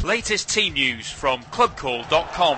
Latest team news from clubcall.com.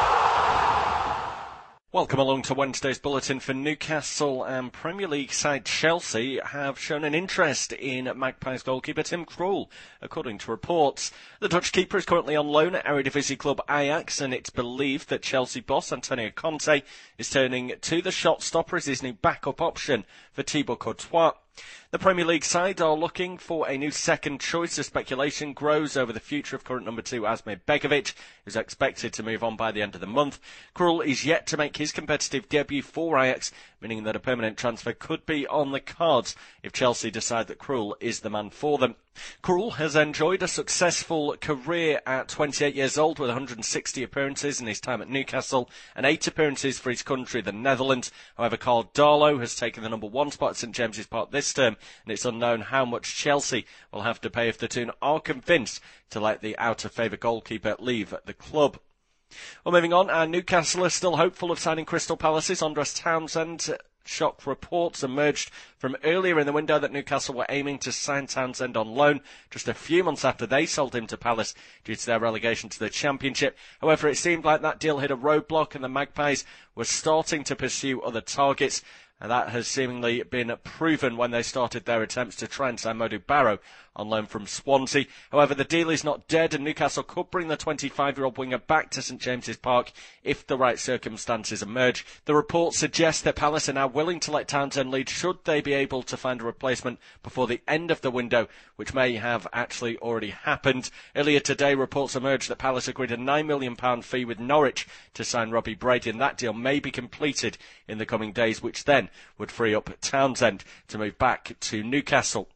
Welcome along to Wednesday's bulletin. For Newcastle and Premier League side Chelsea have shown an interest in Magpies goalkeeper Tim Krul. According to reports, the Dutch keeper is currently on loan at Eredivisie club Ajax, and it's believed that Chelsea boss Antonio Conte is turning to the shot stopper as his new backup option for Thibaut Courtois. The Premier League side are looking for a new second choice as speculation grows over the future of current number 2 Asmir Begovic, who's expected to move on by the end of the month. Krul is yet to make his competitive debut for Ajax, meaning that a permanent transfer could be on the cards if Chelsea decide that Krul is the man for them. Krul has enjoyed a successful career at 28 years old with 160 appearances in his time at Newcastle and 8 appearances for his country, the Netherlands. However, Karl Darlow has taken the number 1 spot at St James's Park this term, and it's unknown how much Chelsea will have to pay if the Toon are convinced to let the out-of-favour goalkeeper leave the club. Well, moving on, Newcastle are still hopeful of signing Crystal Palace's Andros Townsend. Shock reports emerged from earlier in the window that Newcastle were aiming to sign Townsend on loan just a few months after they sold him to Palace due to their relegation to the Championship. However, it seemed like that deal hit a roadblock and the Magpies were starting to pursue other targets. And that has seemingly been proven when they started their attempts to try and sign Modou Barrow on loan from Swansea. However, the deal is not dead and Newcastle could bring the 25-year-old winger back to St James's Park if the right circumstances emerge. The reports suggest that Palace are now willing to let Townsend lead should they be able to find a replacement before the end of the window, which may have actually already happened. Earlier today, reports emerged that Palace agreed a £9 million fee with Norwich to sign Robbie Brady, and that deal may be completed in the coming days, which then would free up Townsend to move back to Newcastle.